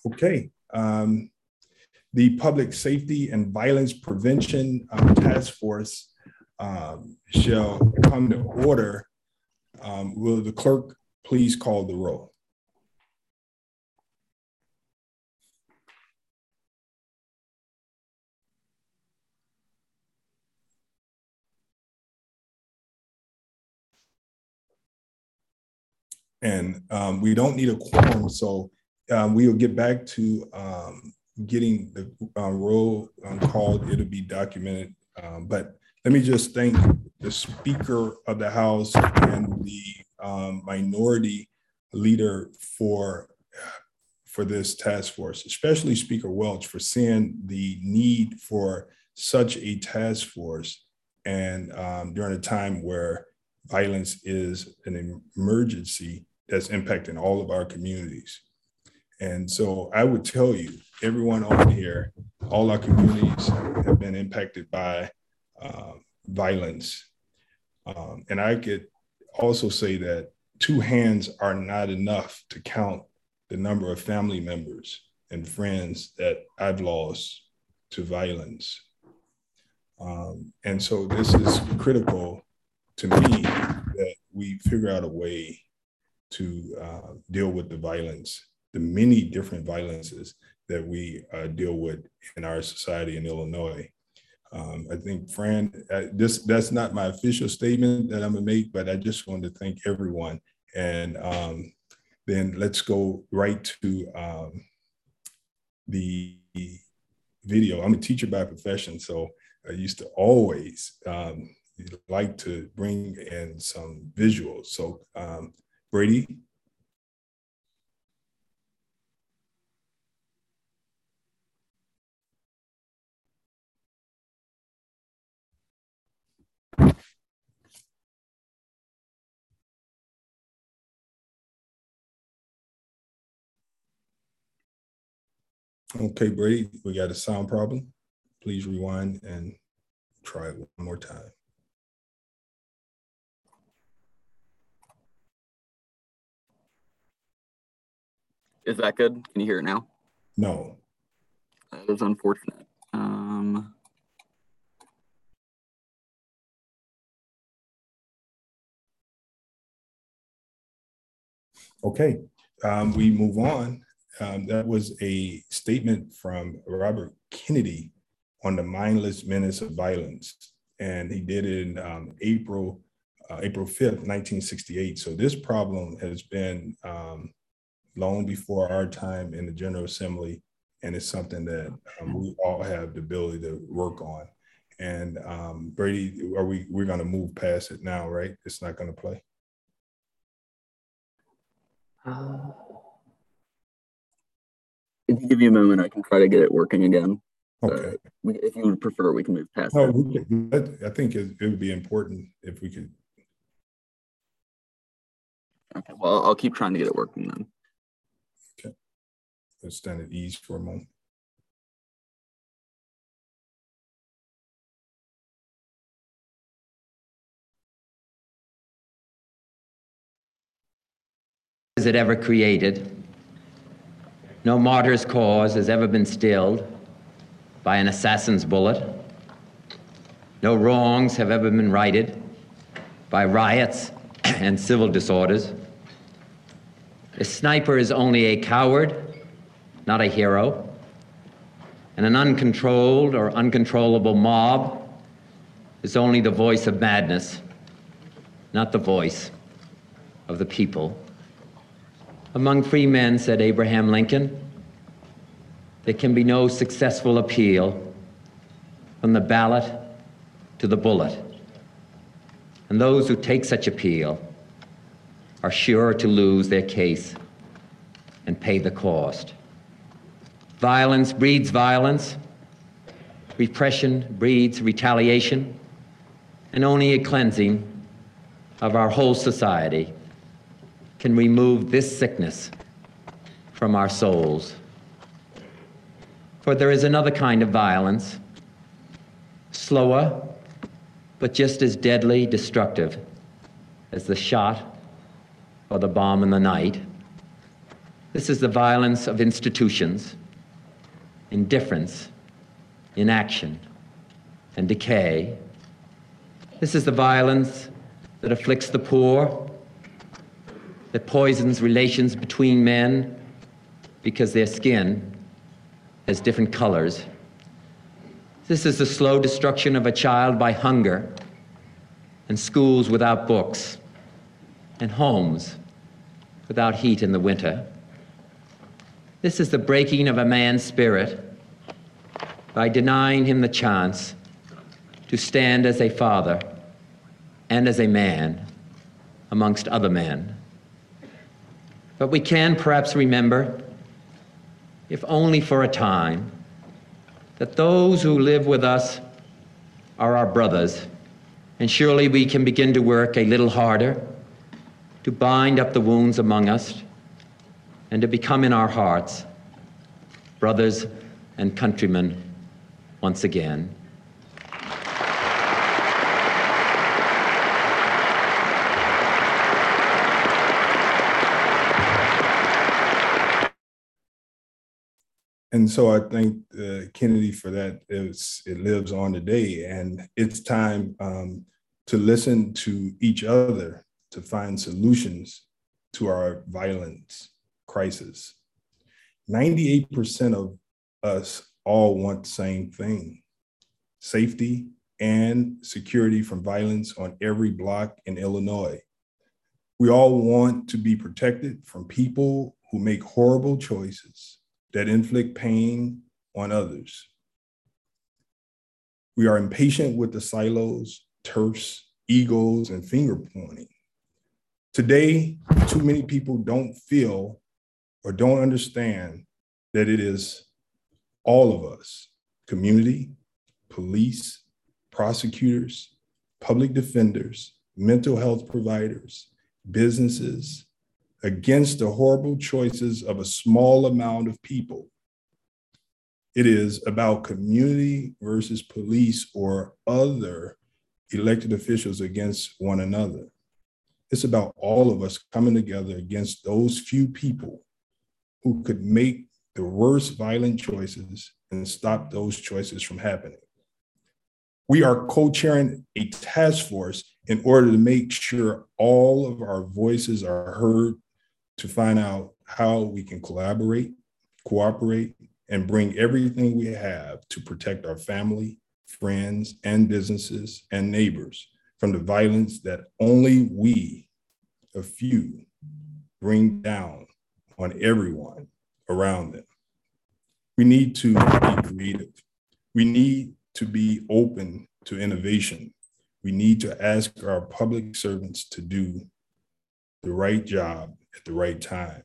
Okay. The Public Safety and Violence Prevention Task Force shall come to order. Will the clerk please call the roll? And we don't need a quorum, so we'll get back to getting the roll called. It'll be documented. But let me just thank the Speaker of the House and the minority leader for this task force, especially Speaker Welch, for seeing the need for such a task force, and during a time where violence is an emergency that's impacting all of our communities. And so I would tell you, everyone on here, all our communities have been impacted by violence. And I could also say that two hands are not enough to count the number of family members and friends that I've lost to violence. And so this is critical to me, that we figure out a way to deal with the violence, the many different violences that we deal with in our society in Illinois. I think, Fran, that's not my official statement that I'm gonna make, but I just wanted to thank everyone. And then let's go right to the video. I'm a teacher by profession, so I used to always like to bring in some visuals. So Brady. Okay, Brady, we got a sound problem. Please rewind and try it one more time. Is that good? Can you hear it now? No. That is unfortunate. Okay, we move on. That was a statement from Robert Kennedy on the mindless menace of violence. And he did it in April 5th, 1968. So this problem has been long before our time in the General Assembly. And it's something that we all have the ability to work on. And Brady, we're gonna move past it now, right? It's not gonna play. If you give me a moment, I can try to get it working again. Okay. If you would prefer, we can move past it. I think it would be important if we could. Okay, well, I'll keep trying to get it working then. Okay. Let's stand at ease for a moment. Is it ever created? No martyr's cause has ever been stilled by an assassin's bullet. No wrongs have ever been righted by riots and civil disorders. A sniper is only a coward, not a hero. And an uncontrolled or uncontrollable mob is only the voice of madness, not the voice of the people. Among free men, said Abraham Lincoln, there can be no successful appeal from the ballot to the bullet. And those who take such appeal are sure to lose their case and pay the cost. Violence breeds violence. Repression breeds retaliation. And only a cleansing of our whole society can remove this sickness from our souls. For there is another kind of violence, slower, but just as deadly destructive as the shot or the bomb in the night. This is the violence of institutions, indifference, inaction, and decay. This is the violence that afflicts the poor, that poisons relations between men because their skin has different colors. This is the slow destruction of a child by hunger, and schools without books, and homes without heat in the winter. This is the breaking of a man's spirit by denying him the chance to stand as a father and as a man amongst other men. But we can perhaps remember, if only for a time, that those who live with us are our brothers, and surely we can begin to work a little harder to bind up the wounds among us and to become in our hearts brothers and countrymen once again. And so I thank Kennedy for that. It lives on today, and it's time to listen to each other to find solutions to our violence crisis. 98% of us all want the same thing: safety and security from violence on every block in Illinois. We all want to be protected from people who make horrible choices that inflict pain on others. We are impatient with the silos, turfs, egos, and finger pointing. Today, too many people don't feel or don't understand that it is all of us: community, police, prosecutors, public defenders, mental health providers, businesses, against the horrible choices of a small amount of people. It is about community versus police or other elected officials against one another. It's about all of us coming together against those few people who could make the worst violent choices and stop those choices from happening. We are co-chairing a task force in order to make sure all of our voices are heard, to find out how we can collaborate, cooperate, and bring everything we have to protect our family, friends, and businesses and neighbors from the violence that only we, a few, bring down on everyone around them. We need to be creative. We need to be open to innovation. We need to ask our public servants to do the right job at the right time.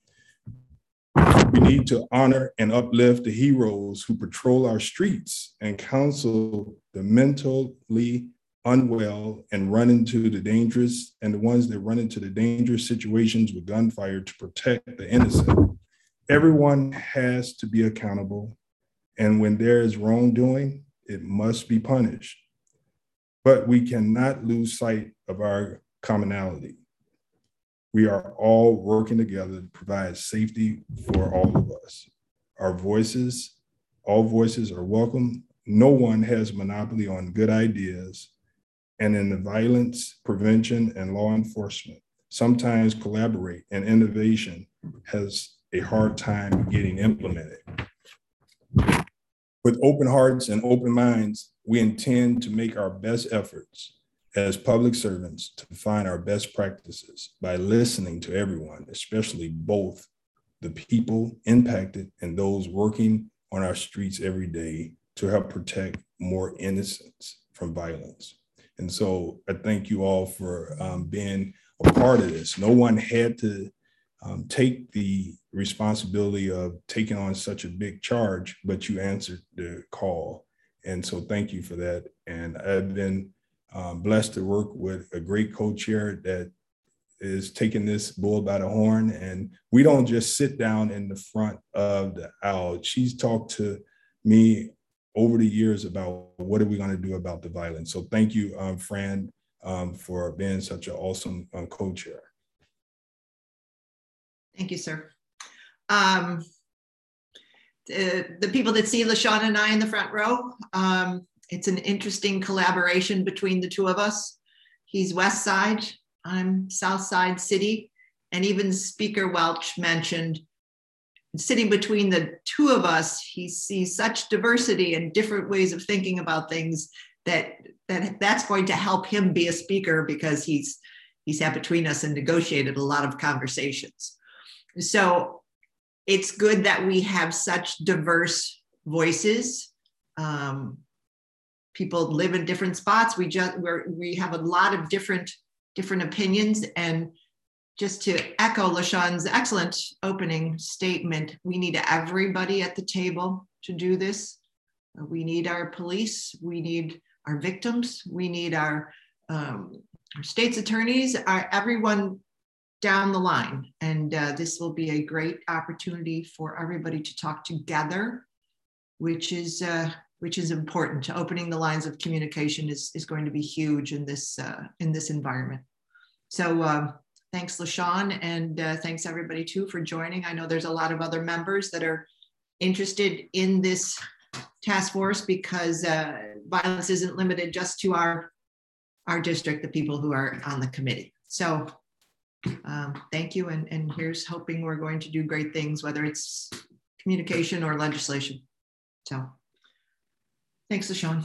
We need to honor and uplift the heroes who patrol our streets and counsel the mentally unwell and run into the dangerous, and the ones that run into the dangerous situations with gunfire to protect the innocent. Everyone has to be accountable, and when there is wrongdoing, it must be punished. But we cannot lose sight of our commonality. We are all working together to provide safety for all of us. Our voices, all voices are welcome. No one has monopoly on good ideas. And in the violence prevention and law enforcement, sometimes collaborate and innovation has a hard time getting implemented. With open hearts and open minds, we intend to make our best efforts as public servants to find our best practices by listening to everyone, especially both the people impacted and those working on our streets every day to help protect more innocents from violence. And so I thank you all for being a part of this. No one had to take the responsibility of taking on such a big charge, but you answered the call. And so thank you for that. And I've been blessed to work with a great co-chair that is taking this bull by the horn. And we don't just sit down in the front of the aisle. She's talked to me over the years about what are we going to do about the violence. So thank you, Fran, for being such an awesome co-chair. Thank you, sir. The people that see LaShawn and I in the front row, it's an interesting collaboration between the two of us. He's West Side, I'm South Side City, and even Speaker Welch mentioned sitting between the two of us, he sees such diversity and different ways of thinking about things that's going to help him be a speaker, because he's sat between us and negotiated a lot of conversations. So it's good that we have such diverse voices. People live in different spots. We have a lot of different opinions. And just to echo LaShawn's excellent opening statement, we need everybody at the table to do this. We need our police, we need our victims, we need our state's attorneys, everyone down the line. And this will be a great opportunity for everybody to talk together, which is important. Opening the lines of communication is going to be huge in this environment. So thanks, LaShawn, and thanks everybody too for joining. I know there's a lot of other members that are interested in this task force, because violence isn't limited just to our district, the people who are on the committee. So thank you, and here's hoping we're going to do great things, whether it's communication or legislation. So thanks, LaShawn.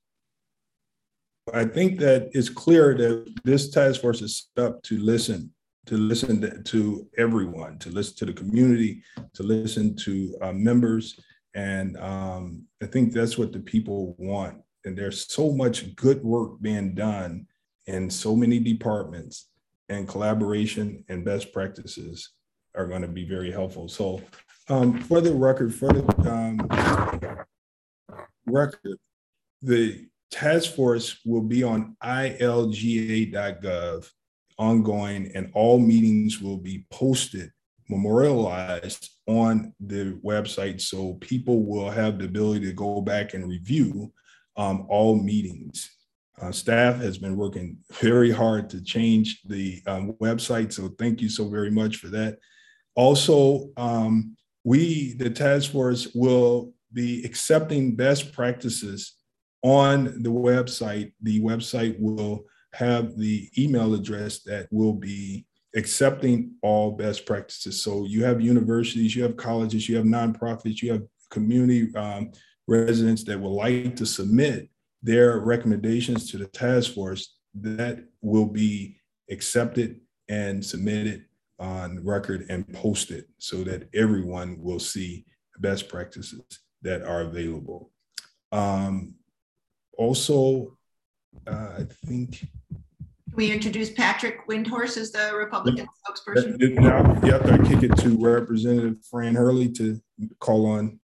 I think that it's clear that this task force is set up to listen to everyone, to listen to the community, to listen to members. And I think that's what the people want. And there's so much good work being done in so many departments, and collaboration and best practices are going to be very helpful. So for the record, the task force will be on ilga.gov ongoing, and all meetings will be posted, memorialized on the website, so people will have the ability to go back and review all meetings. Staff has been working very hard to change the website, so thank you so very much for that. Also, the task force will be accepting best practices on the website. The website will have the email address that will be accepting all best practices. So you have universities, you have colleges, you have nonprofits, you have community residents that would like to submit their recommendations to the task force. That will be accepted and submitted on record and posted, so that everyone will see best practices that are available. Also, I think. Can we introduce Patrick Windhorse as the Republican spokesperson? Yep, I kick it to Representative Fran Hurley to call on.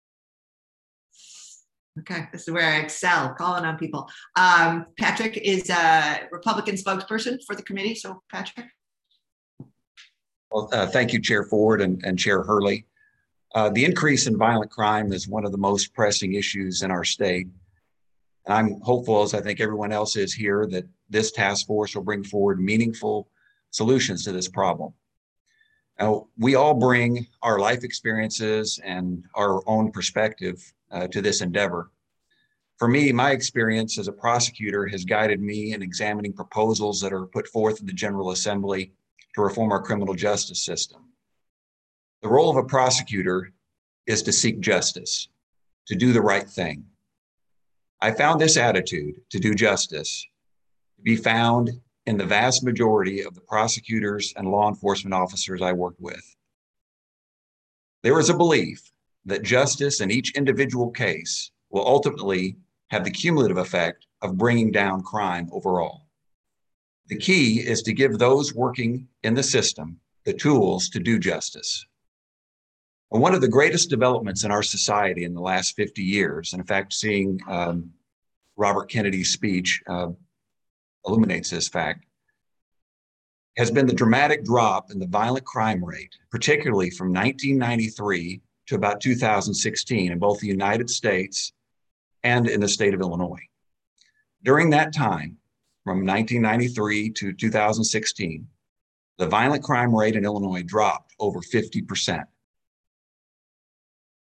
Okay, this is where I excel, calling on people. Patrick is a Republican spokesperson for the committee. So Patrick. Well, thank you, Chair Ford and Chair Hurley. The increase in violent crime is one of the most pressing issues in our state. And I'm hopeful, as I think everyone else is here, that this task force will bring forward meaningful solutions to this problem. Now, we all bring our life experiences and our own perspective to this endeavor. For me, my experience as a prosecutor has guided me in examining proposals that are put forth in the General Assembly to reform our criminal justice system. The role of a prosecutor is to seek justice, to do the right thing. I found this attitude to do justice to be found in the vast majority of the prosecutors and law enforcement officers I worked with. There is a belief that justice in each individual case will ultimately have the cumulative effect of bringing down crime overall. The key is to give those working in the system the tools to do justice. And one of the greatest developments in our society in the last 50 years, and in fact, seeing Robert Kennedy's speech illuminates this fact, has been the dramatic drop in the violent crime rate, particularly from 1993 to about 2016 in both the United States and in the state of Illinois. During that time, from 1993 to 2016, the violent crime rate in Illinois dropped over 50%.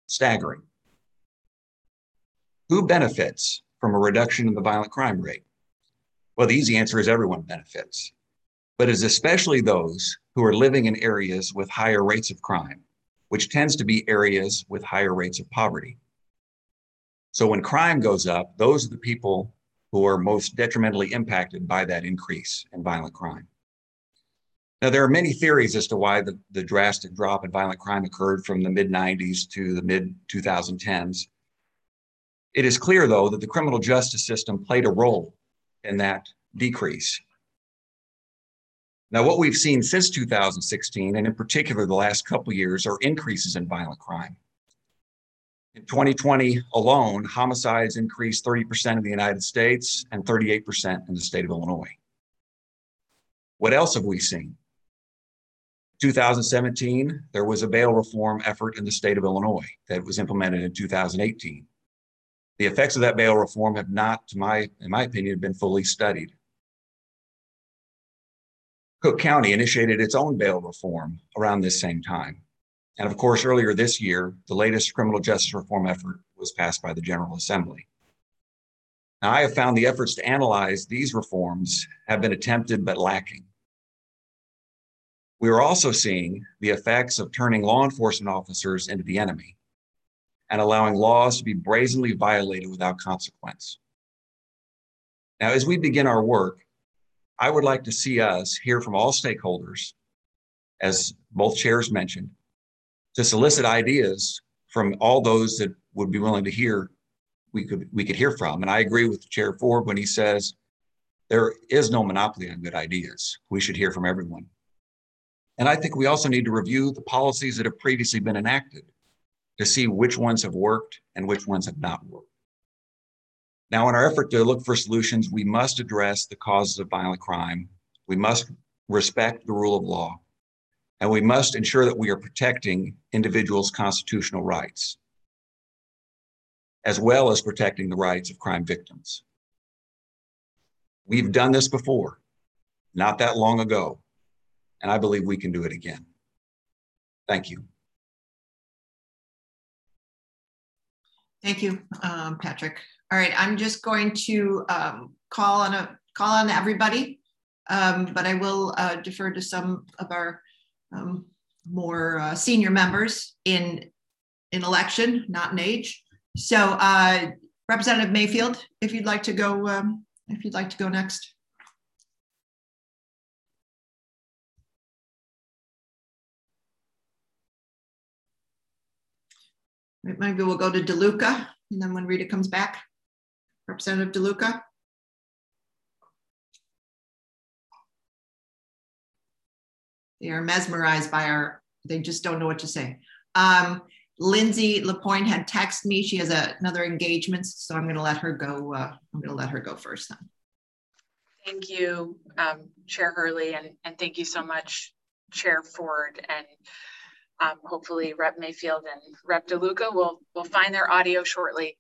Staggering. Who benefits from a reduction in the violent crime rate? Well, the easy answer is everyone benefits, but it's especially those who are living in areas with higher rates of crime, which tends to be areas with higher rates of poverty. So when crime goes up, those are the people who are most detrimentally impacted by that increase in violent crime. Now, there are many theories as to why the drastic drop in violent crime occurred from the mid-90s to the mid-2010s. It is clear, though, that the criminal justice system played a role in that decrease. Now, what we've seen since 2016, and in particular the last couple of years, are increases in violent crime. In 2020 alone, homicides increased 30% in the United States and 38% in the state of Illinois. What else have we seen? 2017, there was a bail reform effort in the state of Illinois that was implemented in 2018. The effects of that bail reform have not, in my opinion, been fully studied. Cook County initiated its own bail reform around this same time. And of course, earlier this year, the latest criminal justice reform effort was passed by the General Assembly. Now, I have found the efforts to analyze these reforms have been attempted but lacking. We are also seeing the effects of turning law enforcement officers into the enemy and allowing laws to be brazenly violated without consequence. Now, as we begin our work, I would like to see us hear from all stakeholders, as both chairs mentioned, to solicit ideas from all those that would be willing to hear, we could hear from. And I agree with Chair Ford when he says there is no monopoly on good ideas. We should hear from everyone. And I think we also need to review the policies that have previously been enacted to see which ones have worked and which ones have not worked. Now, in our effort to look for solutions, we must address the causes of violent crime. We must respect the rule of law, and we must ensure that we are protecting individuals' constitutional rights, as well as protecting the rights of crime victims. We've done this before, not that long ago, and I believe we can do it again. Thank you. Thank you, Patrick. All right, I'm just going to call on everybody, but I will defer to some of our more senior members in election, not in age. So, Representative Mayfield, if you'd like to go next. Maybe we'll go to DeLuca, and then when Rita comes back, Representative DeLuca. They are mesmerized by they just don't know what to say. Lindsay LaPointe had texted me. She has another engagement, so I'm going to let her go. I'm going to let her go first then. Thank you, Chair Hurley, and thank you so much, Chair Ford, and hopefully Rep Mayfield and Rep DeLuca will find their audio shortly.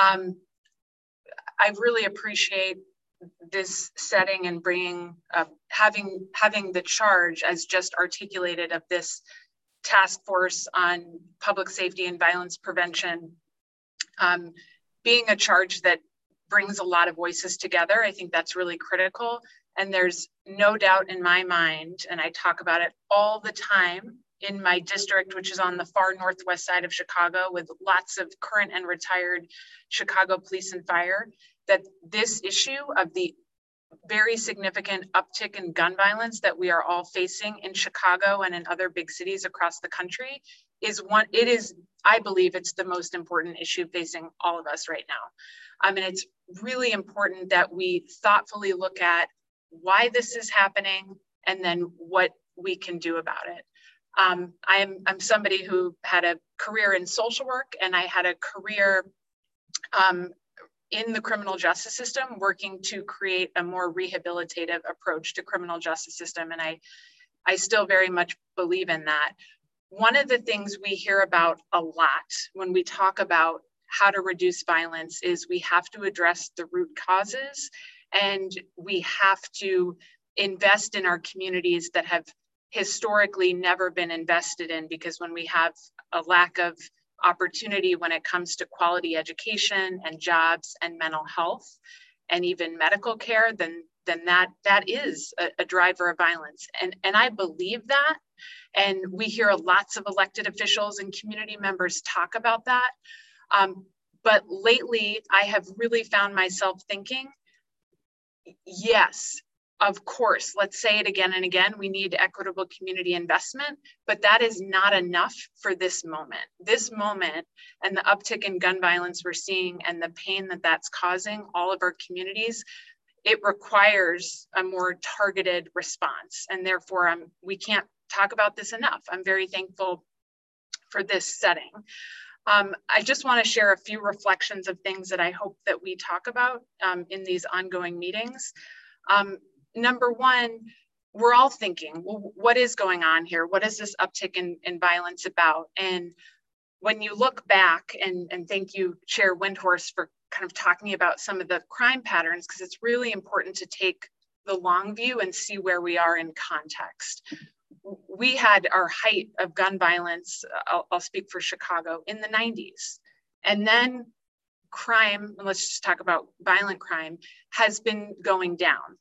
I really appreciate this setting and bringing having the charge as just articulated of this task force on public safety and violence prevention being a charge that brings a lot of voices together. I think that's really critical, and there's no doubt in my mind, and I talk about it all the time in my district, which is on the far northwest side of Chicago with lots of current and retired Chicago police and fire, that this issue of the very significant uptick in gun violence that we are all facing in Chicago and in other big cities across the country I believe it's the most important issue facing all of us right now. I mean, it's really important that we thoughtfully look at why this is happening and then what we can do about it. I'm somebody who had a career in social work, and I had a career in the criminal justice system working to create a more rehabilitative approach to criminal justice system. And I still very much believe in that. One of the things we hear about a lot when we talk about how to reduce violence is we have to address the root causes, and we have to invest in our communities that have historically never been invested in, because when we have a lack of opportunity when it comes to quality education and jobs and mental health and even medical care, then that is a driver of violence. And I believe that. And we hear lots of elected officials and community members talk about that. But lately, I have really found myself thinking, yes, of course, let's say it again and again, we need equitable community investment, but that is not enough for this moment. This moment and the uptick in gun violence we're seeing and the pain that that's causing all of our communities, it requires a more targeted response. And therefore, we can't talk about this enough. I'm very thankful for this setting. I just want to share a few reflections of things that I hope that we talk about in these ongoing meetings. Number one, we're all thinking, well, what is going on here? What is this uptick in violence about? And when you look back, and thank you, Chair Windhorst, for kind of talking about some of the crime patterns, because it's really important to take the long view and see where we are in context. We had our height of gun violence, I'll speak for Chicago, in the 90s. And then crime, and let's just talk about violent crime, has been going down.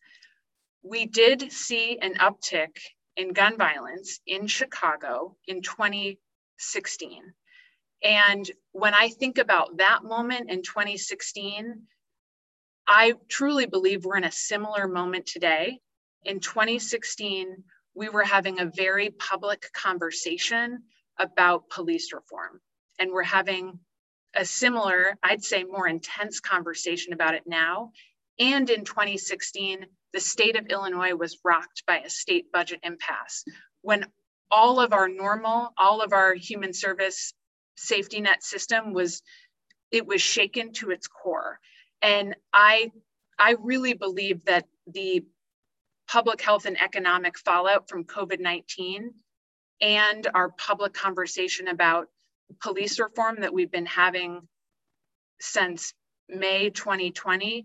We did see an uptick in gun violence in Chicago in 2016. And when I think about that moment in 2016, I truly believe we're in a similar moment today. In 2016, we were having a very public conversation about police reform. And we're having a similar, I'd say more intense conversation about it now. And in 2016, the state of Illinois was rocked by a state budget impasse. When all of our human service safety net system was shaken to its core. And I really believe that the public health and economic fallout from COVID-19 and our public conversation about police reform that we've been having since May 2020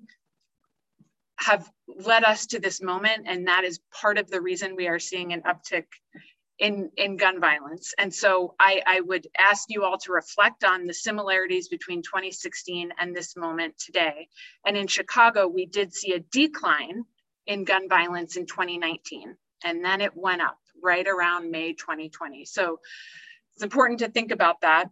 have led us to this moment. And that is part of the reason we are seeing an uptick in gun violence. And so I would ask you all to reflect on the similarities between 2016 and this moment today. And in Chicago, we did see a decline in gun violence in 2019, and then it went up right around May 2020. So it's important to think about that.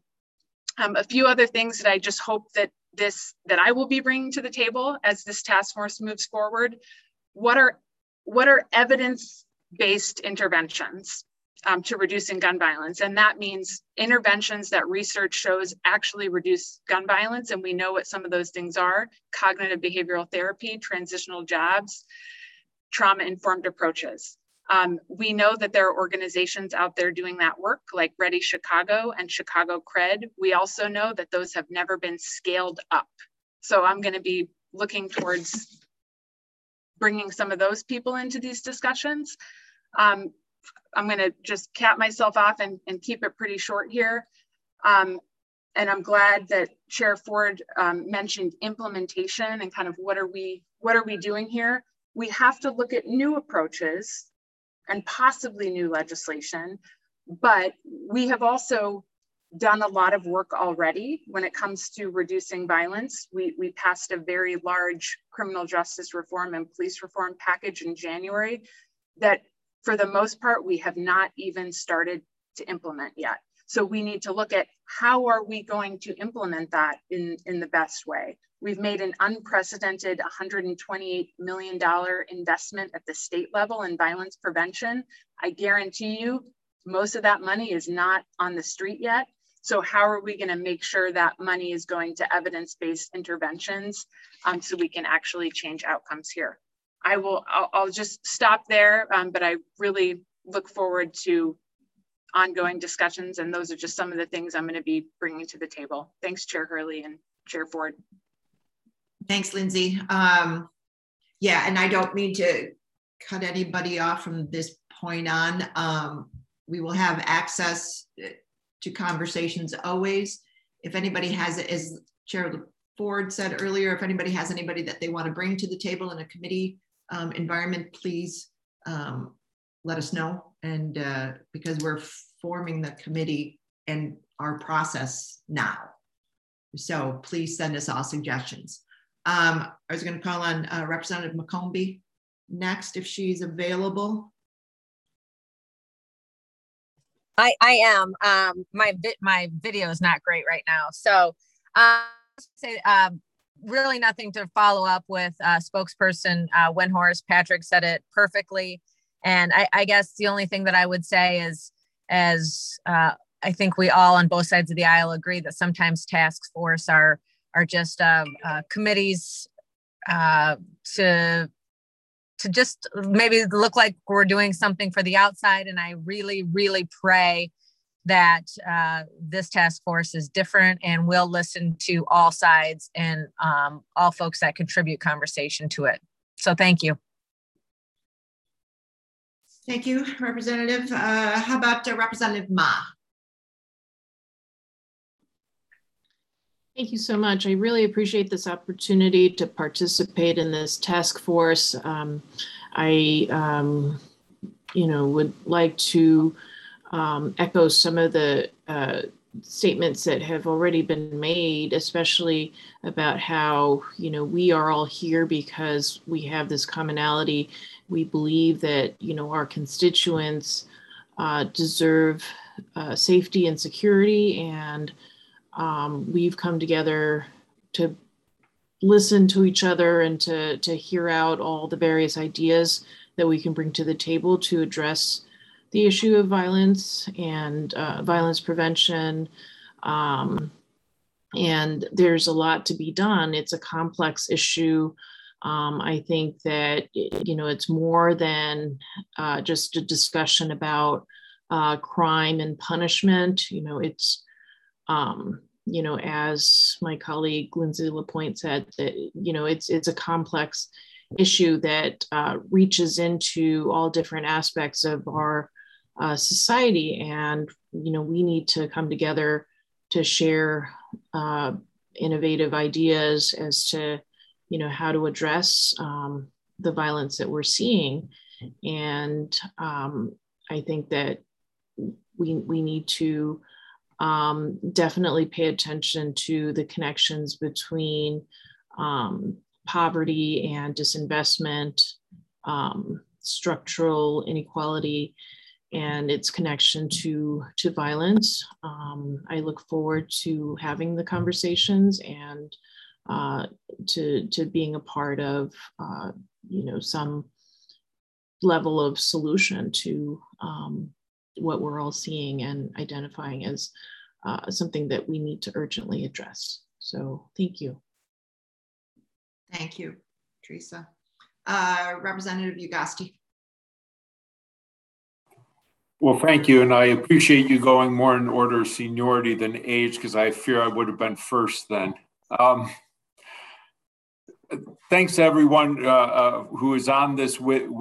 A few other things that I just hope that I will be bringing to the table as this task force moves forward. What are evidence-based interventions to reducing gun violence? And that means interventions that research shows actually reduce gun violence. And we know what some of those things are: cognitive behavioral therapy, transitional jobs, trauma-informed approaches. We know that there are organizations out there doing that work, like Ready Chicago and Chicago Cred. We also know that those have never been scaled up. So I'm going to be looking towards bringing some of those people into these discussions. I'm going to just cap myself off and keep it pretty short here. And I'm glad that Chair Ford mentioned implementation and kind of what are we doing here. We have to look at new approaches and possibly new legislation, but we have also done a lot of work already when it comes to reducing violence. We passed a very large criminal justice reform and police reform package in January that, for the most part, we have not even started to implement yet. So we need to look at how are we going to implement that in the best way. We've made an unprecedented $128 million investment at the state level in violence prevention. I guarantee you, most of that money is not on the street yet. So how are we going to make sure that money is going to evidence-based interventions so we can actually change outcomes here? I'll just stop there, but I really look forward to ongoing discussions, and those are just some of the things I'm going to be bringing to the table. Thanks, Chair Hurley and Chair Ford. Thanks, Lindsay. Yeah, and I don't mean to cut anybody off from this point on. We will have access to conversations always. If anybody has, as Chair Ford said earlier, if anybody has anybody that they want to bring to the table in a committee environment, please let us know. And because we're forming the committee and our process now. So please send us all suggestions. I was going to call on Representative McCombie next if she's available. I am. My video is not great right now. So say really nothing to follow up with spokesperson Windhorst. Patrick said it perfectly. And I guess the only thing that I would say is, as I think we all on both sides of the aisle agree that sometimes task force are just committees to just maybe look like we're doing something for the outside. And I really, really pray that this task force is different and will listen to all sides and all folks that contribute conversation to it. So thank you. Thank you, Representative. How about Representative Ma? Thank you so much. I really appreciate this opportunity to participate in this task force. I would like to echo some of the statements that have already been made, especially about how, we are all here because we have this commonality. We believe that, our constituents deserve safety and security, and we've come together to listen to each other and to hear out all the various ideas that we can bring to the table to address the issue of violence and violence prevention. And there's a lot to be done. It's a complex issue. I think that, it's more than just a discussion about crime and punishment. It's as my colleague Lindsay LaPointe said, that it's a complex issue that reaches into all different aspects of our society, and we need to come together to share innovative ideas as to how to address the violence that we're seeing. And I think that we need to definitely pay attention to the connections between poverty and disinvestment, structural inequality, and its connection to violence. I look forward to having the conversations and to being a part of some level of solution to what we're all seeing and identifying as something that we need to urgently address. So thank you. Thank you, Teresa. Representative Ugasti. Well, thank you. And I appreciate you going more in order of seniority than age, because I fear I would have been first then. Thanks to everyone who is on this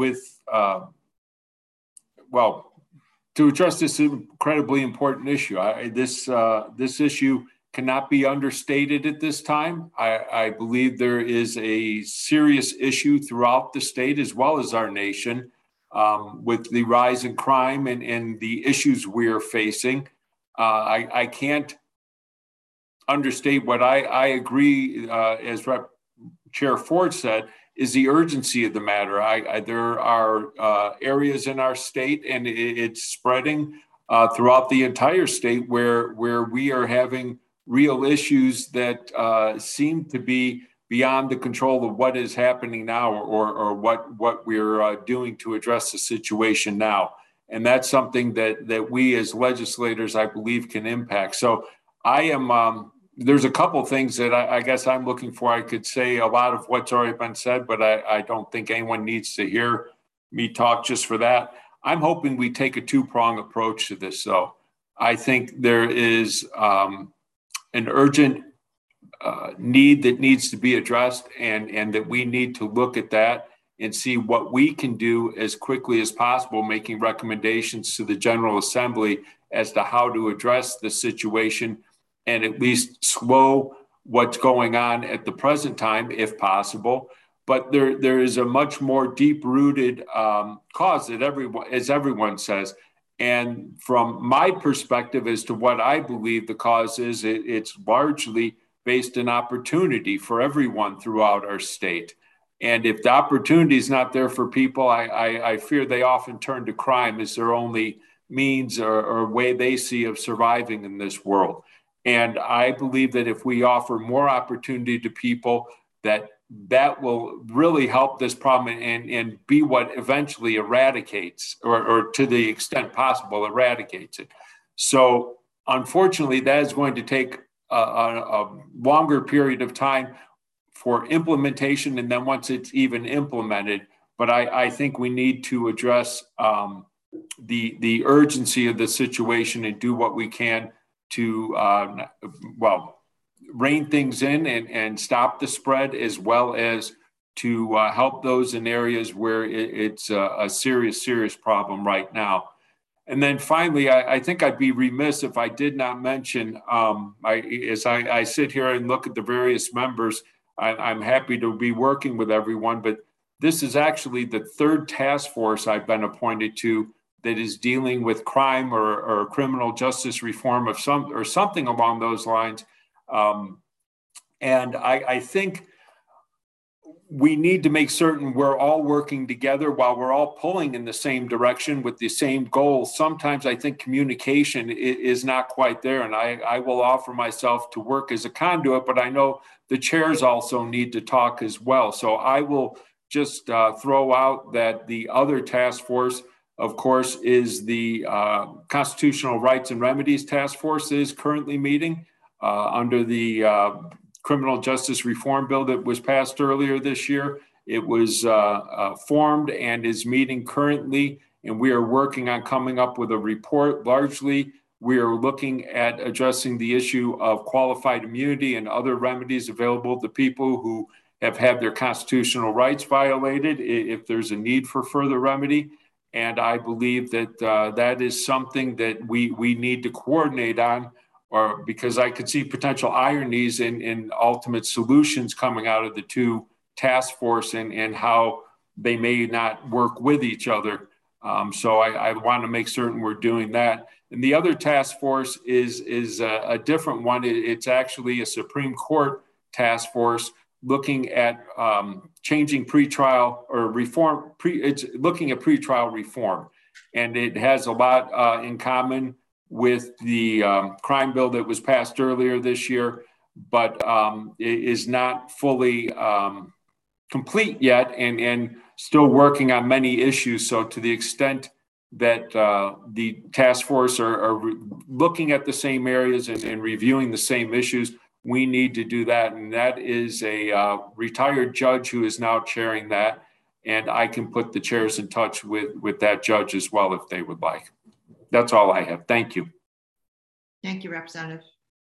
to address this incredibly important issue. This issue cannot be understated at this time. I believe there is a serious issue throughout the state as well as our nation with the rise in crime and the issues we're facing. I can't understate what I agree, as Chair Ford said, is the urgency of the matter. There are areas in our state, and it's spreading throughout the entire state, where we are having real issues that seem to be beyond the control of what is happening now, or what we're doing to address the situation now. And that's something that we as legislators, I believe, can impact. So I am, there's a couple things that I guess I'm looking for. I could say a lot of what's already been said, but I don't think anyone needs to hear me talk just for that. I'm hoping we take a two-pronged approach to this, though. I think there is an urgent need that needs to be addressed, and that we need to look at that and see what we can do as quickly as possible, making recommendations to the General Assembly as to how to address the situation and at least slow what's going on at the present time, if possible. But there is a much more deep-rooted cause that everyone says, And from my perspective as to what I believe the cause is, it's largely based on opportunity for everyone throughout our state. And if the opportunity is not there for people, I fear they often turn to crime as their only means or way they see of surviving in this world. And I believe that if we offer more opportunity to people, that will really help this problem and be what eventually eradicates, or to the extent possible, eradicates it. So unfortunately, that is going to take a longer period of time for implementation, and then once it's even implemented. But I think we need to address the urgency of the situation and do what we can to, rein things in and stop the spread, as well as to help those in areas where it's a serious problem right now. And then finally, I think I'd be remiss if I did not mention, as I sit here and look at the various members, I'm happy to be working with everyone, but this is actually the third task force I've been appointed to that is dealing with crime or criminal justice reform of something along those lines. And I think we need to make certain we're all working together while we're all pulling in the same direction with the same goal. Sometimes I think communication is not quite there, and I will offer myself to work as a conduit, but I know the chairs also need to talk as well. So I will just throw out that the other task force, of course, is the Constitutional Rights and Remedies Task Force that is currently meeting under the Criminal Justice Reform Bill that was passed earlier this year. It was formed and is meeting currently, and we are working on coming up with a report. Largely, we are looking at addressing the issue of qualified immunity and other remedies available to people who have had their constitutional rights violated, if there's a need for further remedy. And I believe that that is something that we need to coordinate on, or because I could see potential ironies in ultimate solutions coming out of the two task force and how they may not work with each other. So I want to make certain we're doing that. And the other task force is a different one. It's actually a Supreme Court task force looking at changing pretrial or reform. It's looking at pretrial reform, and it has a lot in common with the crime bill that was passed earlier this year, but it is not fully complete yet, and still working on many issues. So to the extent that the task force are looking at the same areas and reviewing the same issues, we need to do that. And that is a retired judge who is now chairing that. And I can put the chairs in touch with that judge as well if they would like. That's all I have. Thank you. Thank you, Representative.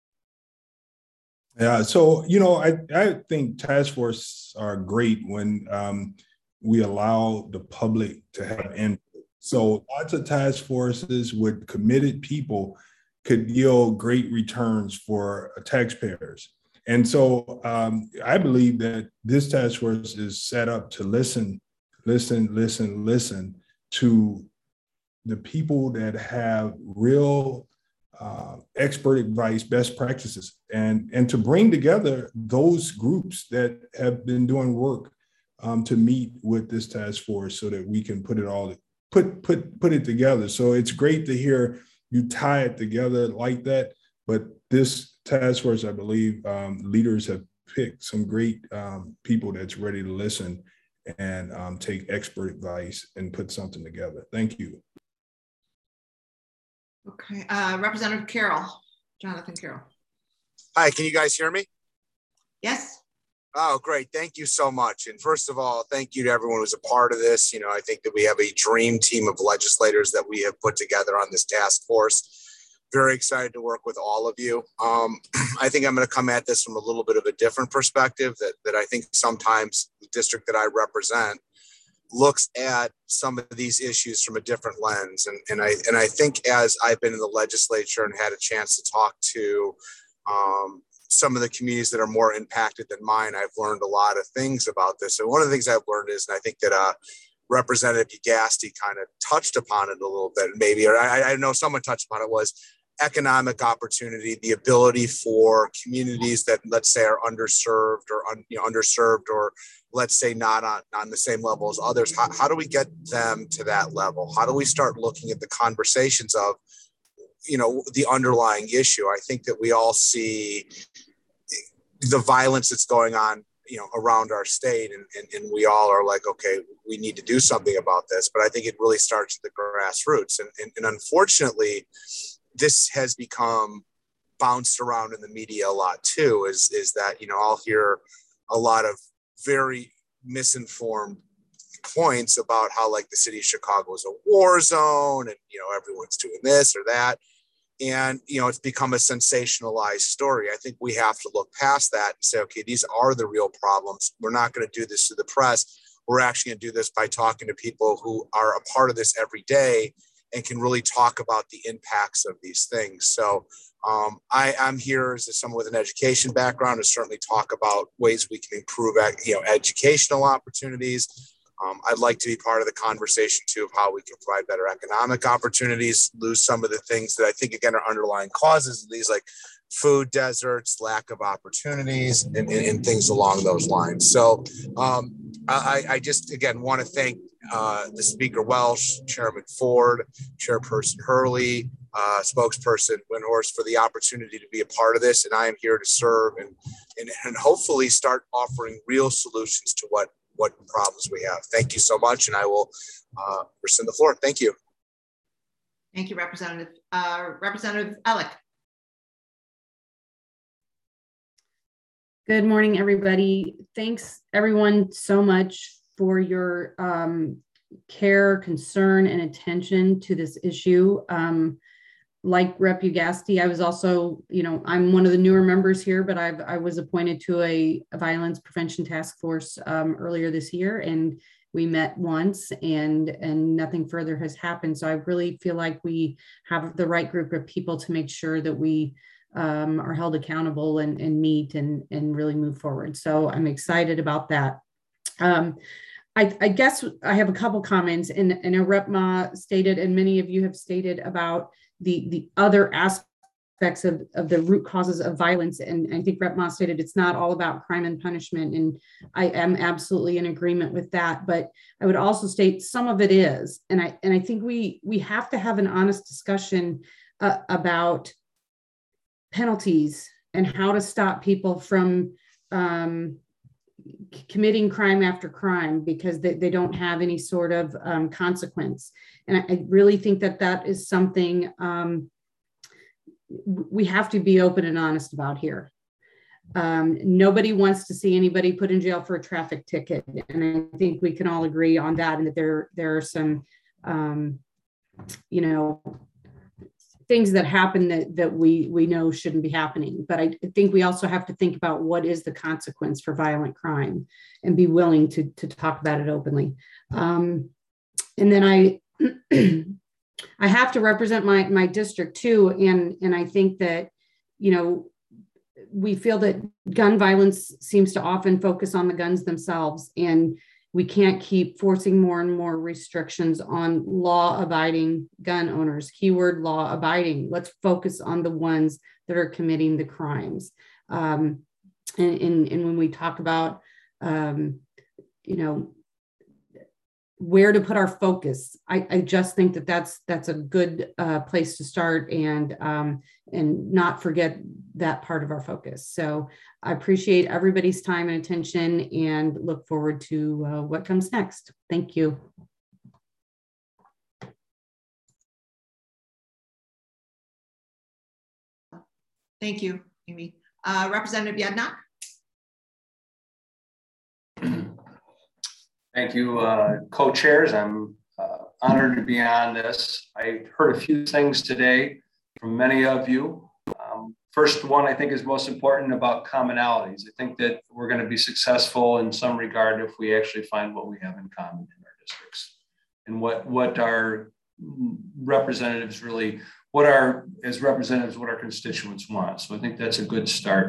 Yeah, so, I think task forces are great when we allow the public to have input. So lots of task forces with committed people could yield great returns for taxpayers. And so I believe that this task force is set up to listen to the people that have real expert advice, best practices, and to bring together those groups that have been doing work to meet with this task force so that we can put it all, put it together. So it's great to hear you tie it together like that. But this task force, I believe leaders have picked some great people that's ready to listen and take expert advice and put something together. Thank you. Okay, Representative Carroll, Jonathan Carroll. Hi, can you guys hear me? Yes. Oh, great. Thank you so much. And first of all, thank you to everyone who's a part of this. I think that we have a dream team of legislators that we have put together on this task force. Very excited to work with all of you. I think I'm going to come at this from a little bit of a different perspective that I think sometimes the district that I represent looks at some of these issues from a different lens. And I think as I've been in the legislature and had a chance to talk to some of the communities that are more impacted than mine, I've learned a lot of things about this. And one of the things I've learned is, and I think that Representative Ugasti kind of touched upon it a little bit, maybe, or I know someone touched upon it, was economic opportunity, the ability for communities that, let's say, are underserved or let's say not on the same level as others. How do we get them to that level? How do we start looking at the conversations of, the underlying issue? I think that we all see the violence that's going on, around our state, and we all are like, okay, we need to do something about this. But I think it really starts at the grassroots. And unfortunately, this has become bounced around in the media a lot too, is that, I'll hear a lot of very misinformed points about how like the city of Chicago is a war zone and, everyone's doing this or that. And, it's become a sensationalized story. I think we have to look past that and say, okay, these are the real problems. We're not going to do this to the press. We're actually going to do this by talking to people who are a part of this every day and can really talk about the impacts of these things. So I'm here as someone with an education background to certainly talk about ways we can improve, educational opportunities. I'd like to be part of the conversation too of how we can provide better economic opportunities, lose some of the things that I think, again, are underlying causes of these, like food deserts, lack of opportunities, and things along those lines. So I just, again, want to thank the Speaker Welsh, Chairman Ford, Chairperson Hurley, spokesperson Windhorst for the opportunity to be a part of this. And I am here to serve and hopefully start offering real solutions to what problems we have. Thank you so much. And I will rescind the floor. Thank you. Thank you, Representative. Representative Ellick. Good morning, everybody. Thanks, everyone, so much for your care, concern, and attention to this issue. Like Rep. Ugasti, I was also, I'm one of the newer members here, but I was appointed to a violence prevention task force earlier this year, and we met once and nothing further has happened. So I really feel like we have the right group of people to make sure that we are held accountable and meet and really move forward. So I'm excited about that. I guess I have a couple comments, and Rep. Ma stated, and many of you have stated about the other aspects of the root causes of violence. And I think Rep. Ma stated it's not all about crime and punishment. And I am absolutely in agreement with that. But I would also state some of it is. And I think we have to have an honest discussion about penalties and how to stop people from committing crime after crime because they don't have any sort of consequence. And I really think that is something we have to be open and honest about here. Nobody wants to see anybody put in jail for a traffic ticket. And I think we can all agree on that, and that there are some, things that happen that we know shouldn't be happening. But I think we also have to think about what is the consequence for violent crime and be willing to talk about it openly. And then I have to represent my district too. And I think that, we feel that gun violence seems to often focus on the guns themselves, and we can't keep forcing more and more restrictions on law-abiding gun owners. Keyword law-abiding. Let's focus on the ones that are committing the crimes. And when we talk about, where to put our focus, I just think that's a good place to start, and not forget that part of our focus. So I appreciate everybody's time and attention and look forward to what comes next. Thank you. Thank you, Amy. Representative Yadnock. Thank you, co-chairs. I'm honored to be on this. I heard a few things today from many of you. First one I think is most important about commonalities. I think that we're going to be successful in some regard if we actually find what we have in common in our districts, and what our representatives really, as representatives, what our constituents want. So I think that's a good start.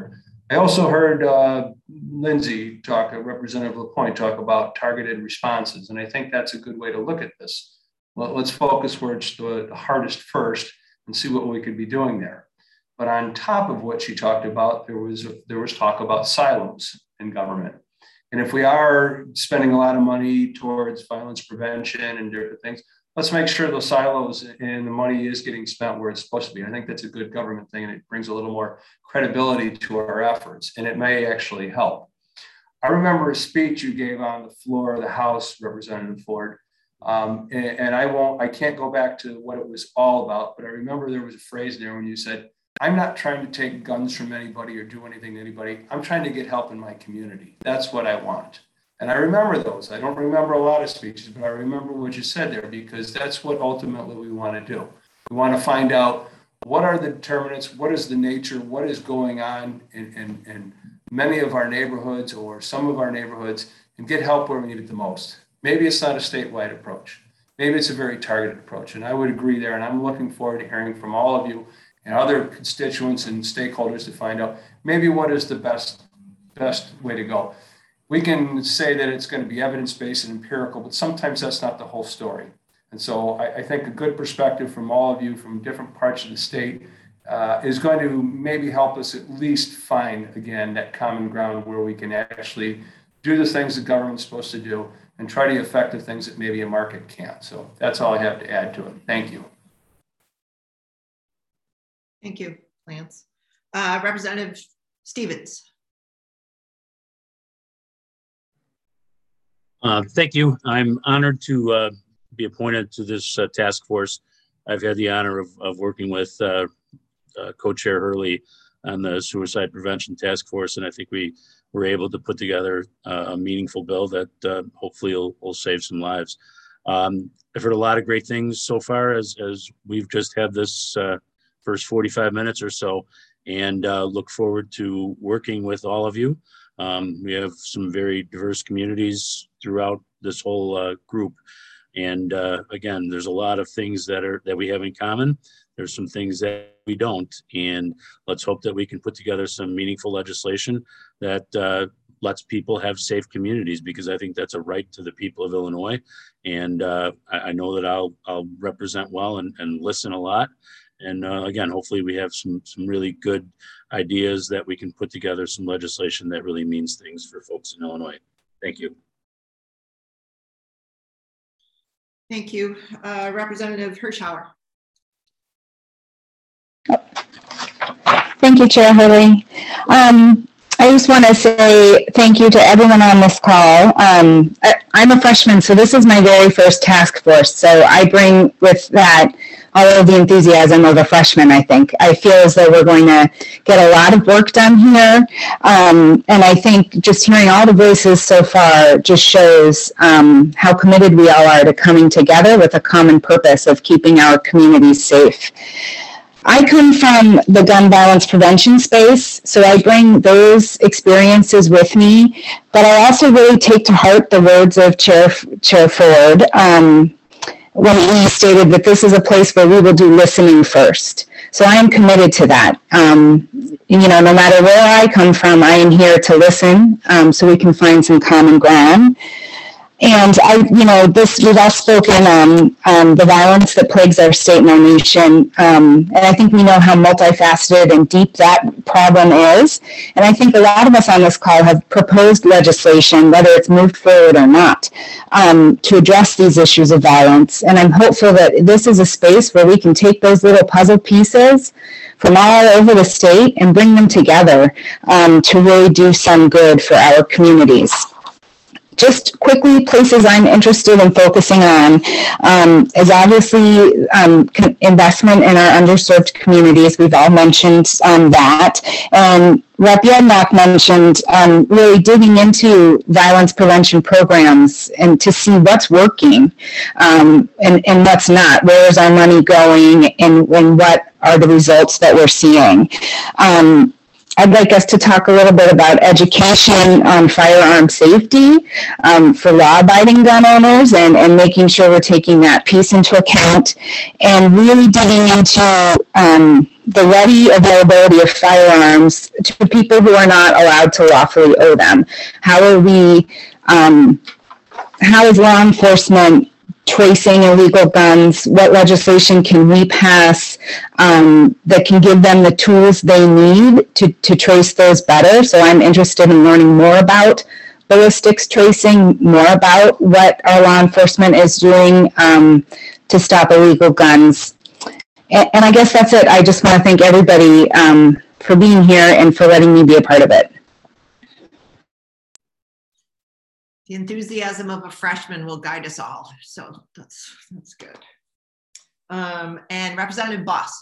I also heard Lindsay talk, Representative LaPointe talk about targeted responses. And I think that's a good way to look at this. Well, let's focus where it's the hardest first and see what we could be doing there. But on top of what she talked about, there was talk about silos in government. And if we are spending a lot of money towards violence prevention and different things, let's make sure those silos and the money is getting spent where it's supposed to be. I think that's a good government thing, and it brings a little more credibility to our efforts, and it may actually help. I remember a speech you gave on the floor of the House, Representative Ford, and I can't go back to what it was all about, but I remember there was a phrase there when you said, I'm not trying to take guns from anybody or do anything to anybody. I'm trying to get help in my community. That's what I want. And I remember those. I don't remember a lot of speeches, but I remember what you said there, because that's what ultimately we want to do. We want to find out what are the determinants, what is the nature, what is going on in many of our neighborhoods or some of our neighborhoods, and get help where we need it the most. Maybe it's not a statewide approach. Maybe it's a very targeted approach. And I would agree there. And I'm looking forward to hearing from all of you and other constituents and stakeholders to find out maybe what is the best way to go. We can say that it's going to be evidence-based and empirical, but sometimes that's not the whole story. And so I think a good perspective from all of you from different parts of the state is going to maybe help us at least find, again, that common ground where we can actually do the things the government's supposed to do and try to affect the things that maybe a market can't. So that's all I have to add to it. Thank you. Thank you, Lance. Representative Stevens. Thank you. I'm honored to be appointed to this task force. I've had the honor of working with Co-Chair Hurley on the Suicide Prevention Task Force, and I think we were able to put together a meaningful bill that hopefully will save some lives. I've heard a lot of great things so far as we've just had this first 45 minutes or so, and look forward to working with all of you. We have some very diverse communities throughout this whole group. And again, there's a lot of things that we have in common. There's some things that we don't. And let's hope that we can put together some meaningful legislation that lets people have safe communities, because I think that's a right to the people of Illinois. And I know that I'll represent well and listen a lot. And again, hopefully we have some really good ideas that we can put together some legislation that really means things for folks in Illinois. Thank you. Thank you. Representative Hirschauer. Thank you, Chair Hurley. I just want to say thank you to everyone on this call. I'm a freshman, so this is my very first task force. So I bring with that all of the enthusiasm of a freshman, I think. I feel as though we're going to get a lot of work done here. And I think just hearing all the voices so far just shows how committed we all are to coming together with a common purpose of keeping our communities safe. I come from the gun violence prevention space, so I bring those experiences with me, but I also really take to heart the words of Chair Ford when he stated that this is a place where we will do listening first. So I am committed to that. No matter where I come from, I am here to listen so we can find some common ground. And we've all spoken on the violence that plagues our state and our nation. And I think we know how multifaceted and deep that problem is. And I think a lot of us on this call have proposed legislation, whether it's moved forward or not, to address these issues of violence. And I'm hopeful that this is a space where we can take those little puzzle pieces from all over the state and bring them together to really do some good for our communities. Just quickly, places I'm interested in focusing on is obviously investment in our underserved communities. We've all mentioned that. And Rep. Yednock mentioned really digging into violence prevention programs and to see what's working and what's not. Where is our money going, and what are the results that we're seeing? I'd like us to talk a little bit about education on firearm safety for law-abiding gun owners and making sure we're taking that piece into account and really digging into the ready availability of firearms to people who are not allowed to lawfully own them. How is law enforcement tracing illegal guns? What legislation can we pass that can give them the tools they need to trace those better? So I'm interested in learning more about ballistics tracing, more about what our law enforcement is doing to stop illegal guns. And I guess that's it. I just want to thank everybody for being here and for letting me be a part of it. The enthusiasm of a freshman will guide us all. So that's good. And Representative Boss.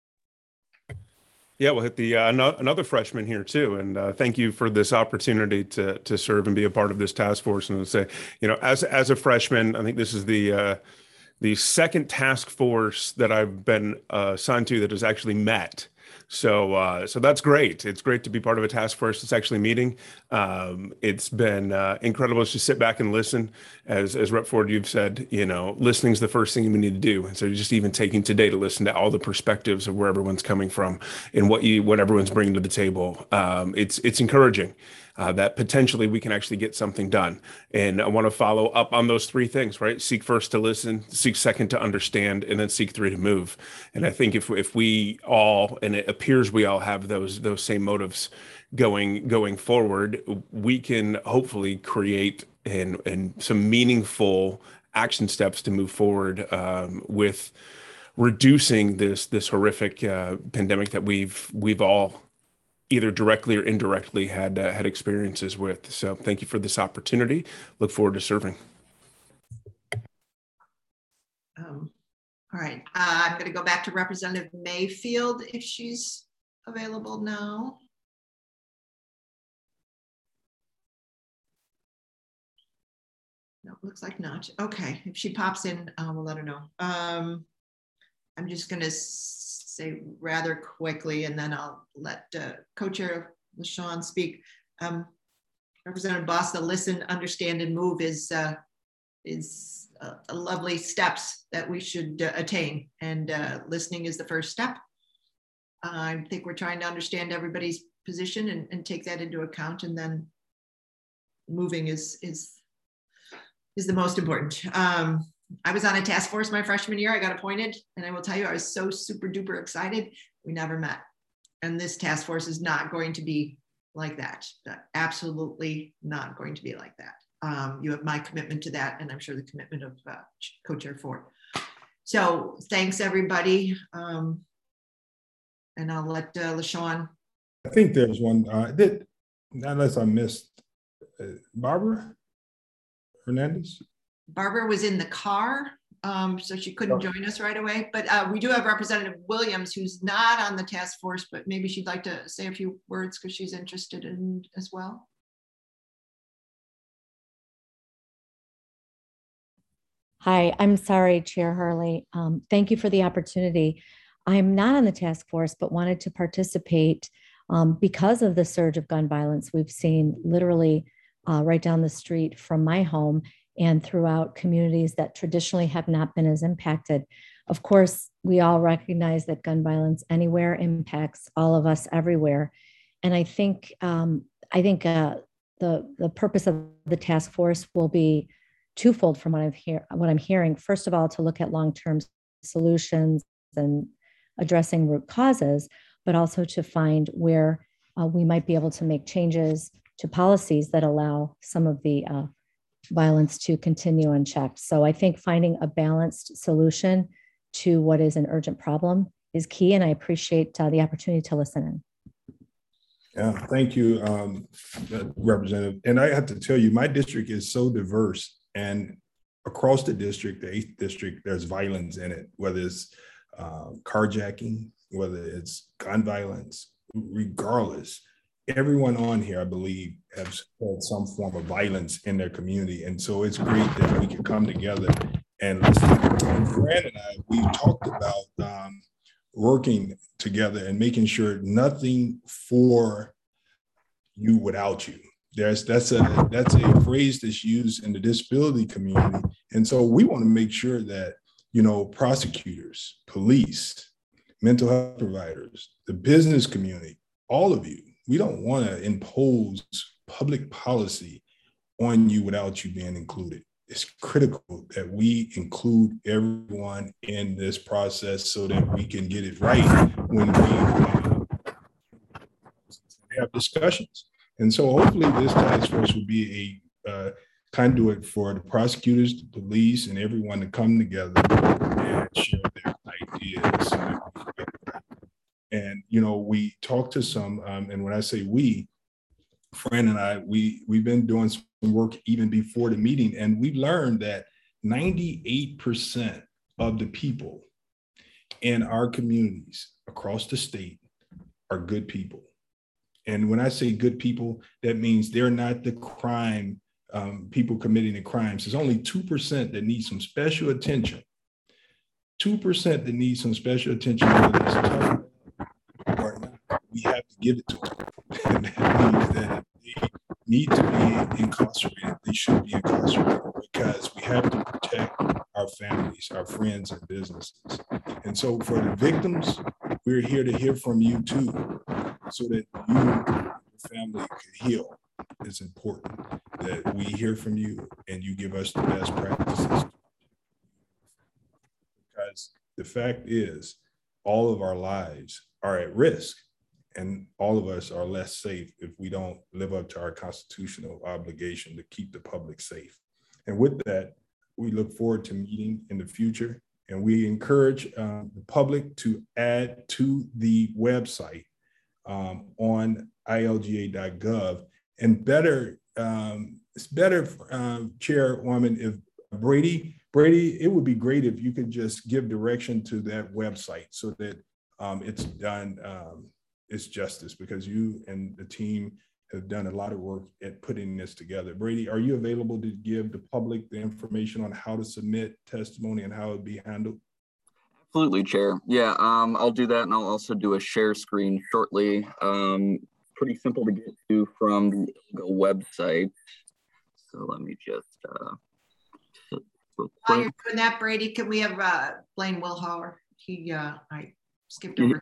Yeah, we'll hit the another freshman here too, and thank you for this opportunity to serve and be a part of this task force. And to say, as a freshman, I think this is the second task force that I've been assigned to that has actually met. So that's great. It's great to be part of a task force that's actually meeting. It's been incredible to sit back and listen. As Rep. Ford, you've said, listening is the first thing we need to do. And so just even taking today to listen to all the perspectives of where everyone's coming from and what everyone's bringing to the table. It's encouraging. That potentially we can actually get something done. And I want to follow up on those three things, right? Seek first to listen, seek second to understand, and then seek three to move. And I think if we all, and it appears we all have those same motives going forward, we can hopefully create and some meaningful action steps to move forward with reducing this horrific pandemic that we've all either directly or indirectly had experiences with. So thank you for this opportunity. Look forward to serving. All right, I'm going to go back to Representative Mayfield if she's available now. No, looks like not. Okay, if she pops in, we'll let her know. I'm just going to say rather quickly, and then I'll let Co-Chair LaShawn speak. Representative Boss, the listen, understand, and move is a lovely steps that we should attain, and listening is the first step. I think we're trying to understand everybody's position and take that into account, and then moving is the most important. I was on a task force my freshman year. I got appointed, and I will tell you, I was so super duper excited. We never met. And this task force is not going to be like that. Absolutely not going to be like that. You have my commitment to that, and I'm sure the commitment of Co-Chair Ford. So thanks, everybody. And I'll let LaShawn. I think there's one, unless I missed, Barbara Hernandez? Barbara was in the car, so she couldn't join us right away. But we do have Representative Williams, who's not on the task force, but maybe she'd like to say a few words because she's interested in as well. Hi, I'm sorry, Chair Hurley. Thank you for the opportunity. I'm not on the task force, but wanted to participate because of the surge of gun violence we've seen literally right down the street from my home and throughout communities that traditionally have not been as impacted. Of course, we all recognize that gun violence anywhere impacts all of us everywhere. And I think the purpose of the task force will be twofold from what I'm hearing. First of all, to look at long-term solutions and addressing root causes, but also to find where we might be able to make changes to policies that allow some of the violence to continue unchecked. So I think finding a balanced solution to what is an urgent problem is key, and I appreciate the opportunity to listen in. Yeah, thank you, Representative. And I have to tell you, my district is so diverse, and across the district, the 8th district, there's violence in it, whether it's carjacking, whether it's gun violence, regardless. Everyone on here, I believe, has had some form of violence in their community. And so it's great that we can come together and listen. Fran and I, we've talked about working together and making sure nothing for you without you. That's a phrase that's used in the disability community. And so we want to make sure that, you know, prosecutors, police, mental health providers, the business community, all of you, we don't want to impose public policy on you without you being included. It's critical that we include everyone in this process so that we can get it right when we have discussions. And so hopefully this task force will be a conduit for the prosecutors, the police, and everyone to come together and share their ideas. And, you know, we talked to some, and when I say we, Fran and I, we've been doing some work even before the meeting, and we learned that 98% of the people in our communities across the state are good people. And when I say good people, that means they're not the crime, people committing the crimes. There's only 2% that need some special attention. 2% that need some special attention. We have to give it to them. And that means that they need to be incarcerated. They should be incarcerated because we have to protect our families, our friends, and businesses. And so for the victims, we're here to hear from you too, so that you and your family could heal. It's important that we hear from you and you give us the best practices. Because the fact is, all of our lives are at risk. And all of us are less safe if we don't live up to our constitutional obligation to keep the public safe. And with that, we look forward to meeting in the future. And we encourage the public to add to the website on ilga.gov. And it's better, Chairwoman, if Brady, it would be great if you could just give direction to that website so that it's done. It's justice, because you and the team have done a lot of work at putting this together. Brady, are you available to give the public the information on how to submit testimony and how it be handled? Absolutely, Chair. Yeah, I'll do that, and I'll also do a share screen shortly. Pretty simple to get to from the ILGA website. So let me just while you're doing that, Brady, can we have Blaine Wilhauer? I skipped over.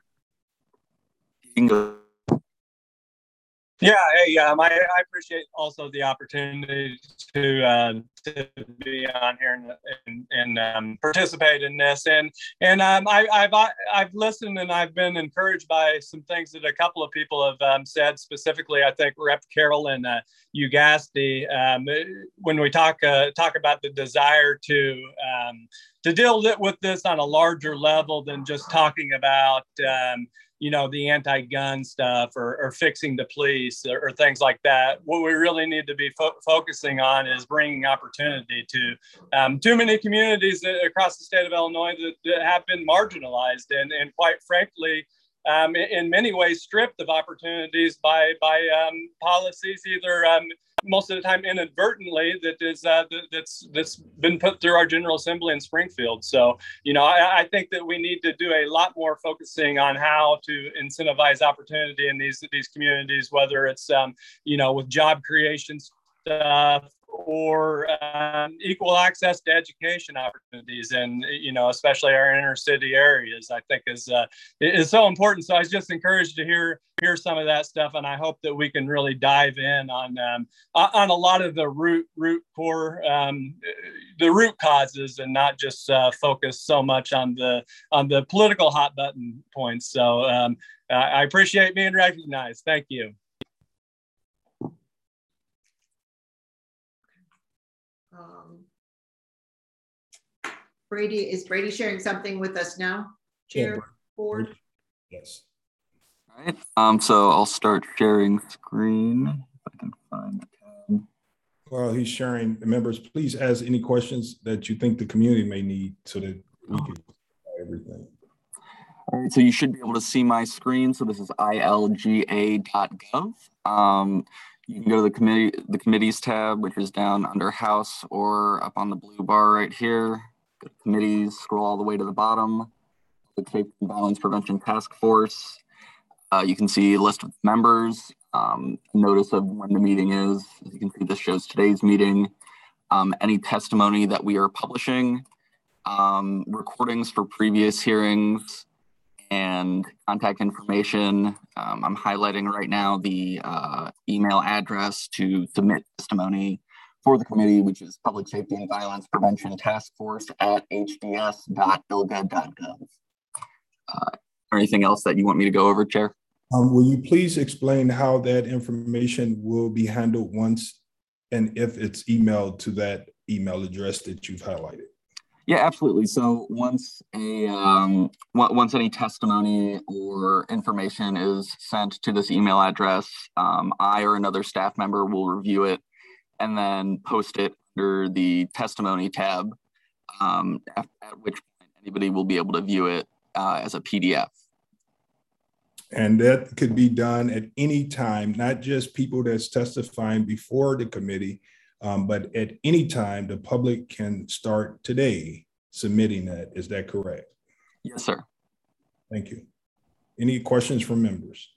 Yeah, hey, I appreciate also the opportunity to be on here and participate in this. And I've listened and I've been encouraged by some things that a couple of people have said. Specifically, I think Rep. Carolyn Ugasti, when we talk about the desire to deal with this on a larger level than just talking about you know, the anti-gun stuff or fixing the police or things like that. What we really need to be focusing on is bringing opportunity to too many communities across the state of Illinois that have been marginalized and quite frankly, in many ways stripped of opportunities by policies, either most of the time inadvertently, that's been put through our General Assembly in Springfield. So, you know, I think that we need to do a lot more focusing on how to incentivize opportunity in these communities, whether it's you know, with job creation stuff or equal access to education opportunities, and you know, especially our inner city areas, I think is so important. So I was just encouraged to hear some of that stuff, and I hope that we can really dive in on a lot of the root core, the root causes, and not just focus so much on the political hot button points. So I appreciate being recognized. Thank you. Brady, is Brady sharing something with us now? Chair Ford? Yes. All right. So I'll start sharing screen if I can find the tab. Well, he's sharing. Members, please ask any questions that you think the community may need so that we can everything. All right, so you should be able to see my screen. So this is ilga.gov. You can go to the committees tab, which is down under House or up on the blue bar right here. Go to committees, scroll all the way to the bottom. Public Safety and Violence Prevention Task Force. You can see a list of members, notice of when the meeting is. As you can see, this shows today's meeting. Any testimony that we are publishing, recordings for previous hearings, and contact information. I'm highlighting right now the email address to submit testimony for the committee, which is Public Safety and Violence Prevention Task Force at hds.ilga.gov. Anything else that you want me to go over, Chair? Will you please explain how that information will be handled once and if it's emailed to that email address that you've highlighted? Yeah, absolutely. So once any testimony or information is sent to this email address, I or another staff member will review it and then post it under the testimony tab, at which point anybody will be able to view it as a PDF. And that could be done at any time, not just people that's testifying before the committee, but at any time the public can start today submitting that. Is that correct? Yes, sir. Thank you. Any questions from members?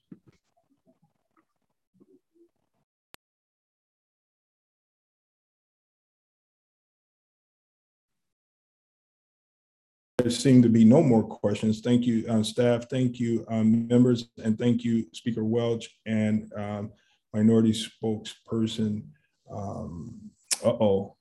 There seem to be no more questions. Thank you, staff. Thank you, members, and thank you, Speaker Welch and minority spokesperson. I forgot.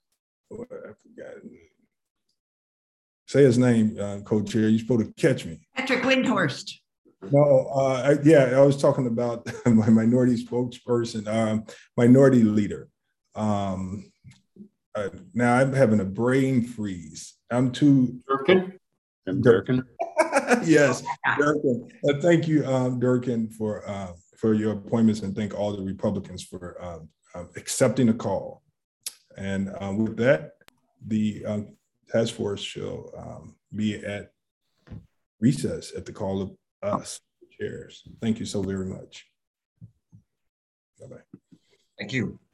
Say his name, co-chair. You're supposed to catch me. Patrick Windhorst. No, I was talking about my minority spokesperson, minority leader. Now I'm having a brain freeze. I'm too. Durkin? Durkin. Yes, Durkin. Thank you, Durkin, for your appointments, and thank all the Republicans for accepting the call. And with that, the task force shall be at recess at the call of us, chairs. Thank you so very much. Bye-bye. Thank you.